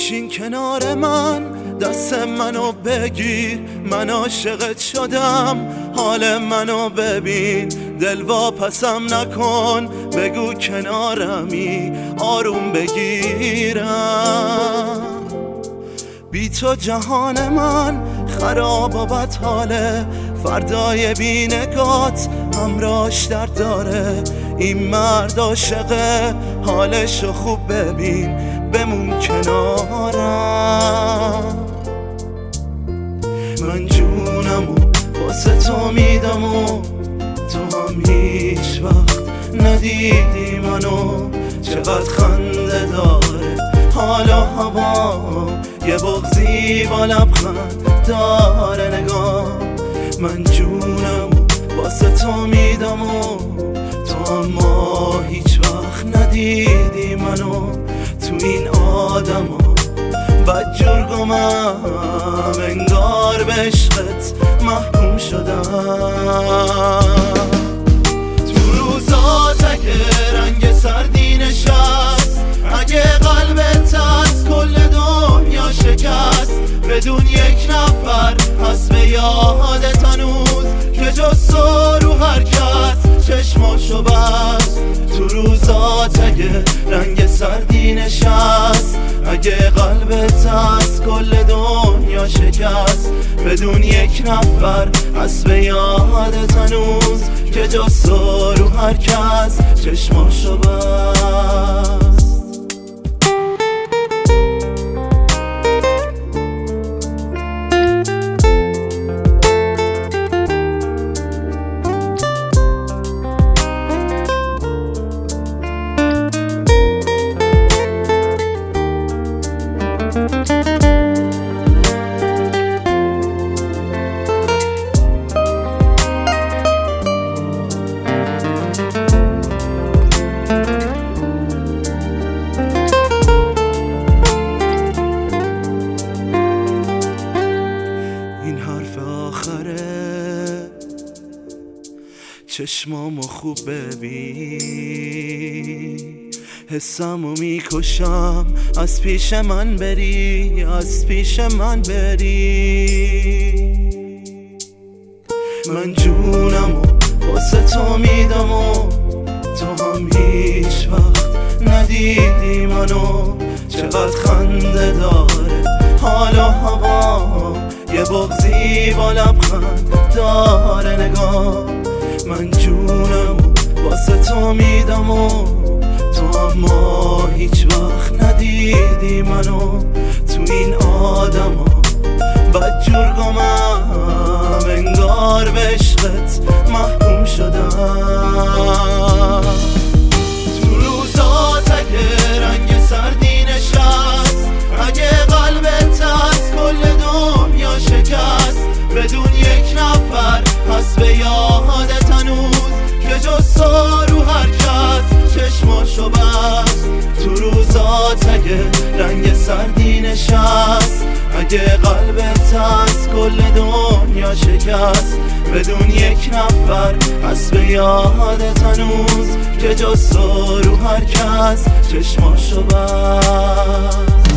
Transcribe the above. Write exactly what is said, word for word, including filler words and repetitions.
بشین کنار من، دست منو بگیر، من عاشقت شدم، حال منو ببین، دل واپسم نکن، بگو کنارمی، آروم بگیرم. بی تو جهان من خراب و بدحاله، فردای بی نگات همراش درد داره. این مرد عاشقه، حالشو خوب ببین، بمون کنارم. من جونمو واسه تو میدم و تو هم هیچ وقت ندیدی منو. چقدر خنده داره حال و هوا، یه بغضی با لبخند داره نگاه. من جونمو واسه تو میدم و تو اما هیچ وقت ندیدی منو. تو این آدم ها بدجور گمم، انگار به عشقت محکوم شدم. تو روزات اگه رنگ سردی نشست، اگه قلبت از کل دنیا شکست، بدون یک نفر هست به یادت هنوز که جز تو رو هر کس چشماشو بست. تو روزات اگه رنگ سردی نشست، اگه قلبت از کل دنیا شکست، بدون یک نفر هست به یادت هنوز که جز تو رو هر کس چشماشو بست. چشمامو خوب ببین، حسامو میکشم از پیش من بری، از پیش من بری. من جونمو واسه تو میدم و تو هم هیچ وقت ندیدی منو. چقدر خنده داره حال و هوا، یه بغضی با لبخند داره نگاه. من جونمو واسه تو میدم و تو اما هیچ وقت ندیدی منو. تو این آدم ها بدجور گمم، انگار به عشقت محکوم شدم. تو روزات اگه رنگ سردی نشست، اگه قلبت از کل دنیا شکست، بدون یک نفر هست به یادت هنوز که جز تو رو هر کس چشماشو بست. تو روزات اگه رنگ سردی نشست، اگه قلبت از کل دنیا شکست، بدون یک نفر هست به یادت هنوز که جز تو رو هر کس چشماشو بست.